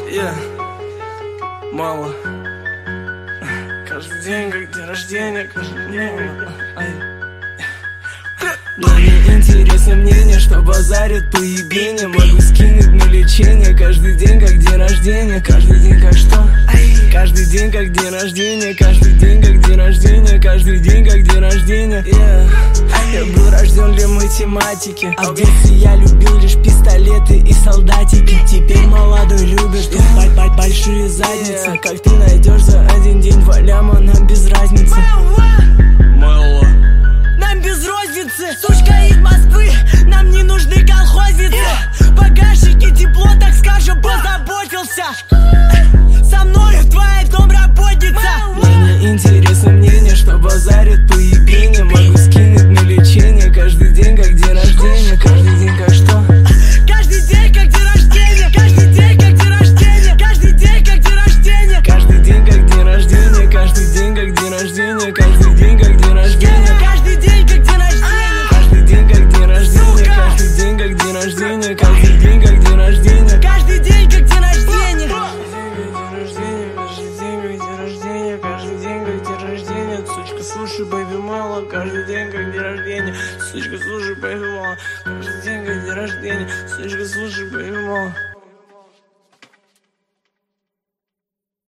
Yeah. Мало. Каждый день как день рождения, каждый день. Мне интересно мнение, что базарят по ебене. Могу скинуть на лечение. Каждый день как день рождения. Каждый день как что? Каждый день как день рождения. Каждый день как день рождения. Каждый день как день рождения. Я был рожден для математики, а в детстве я любил лишь пистолеты и солдатики. Теперь молодой любит большие задницы. Как ты найдешь за один день 2 ляма, нам без разницы. Мало. Нам без розницы, сучка из Москвы, нам не нужны колхозницы. Багажники тепло, так скажем, позаботился. Со мною твоя домработница. Мне интересно мнение, что базарит по ебене. Могу скинуть на лечение. Каждый день как день рождения. Каждый день как что? Каждый день как день рождения. Каждый день как день рождения. Каждый день как день рождения. Каждый день как день рождения. Каждый день как день рождения. Каждый день как день рождения. Каждый день как день рождения. Каждый день как день рождения. Каждый день как день рождения. Каждый день как день рождения. Каждый день как день рождения. Каждый день как день рождения. Сучка, слушай, бэйби, мало. Каждый день как день рождения. Сучка, слушай, бэйби, мало. Каждый день как день рождения. Сучка, слушай, бэйби, мало.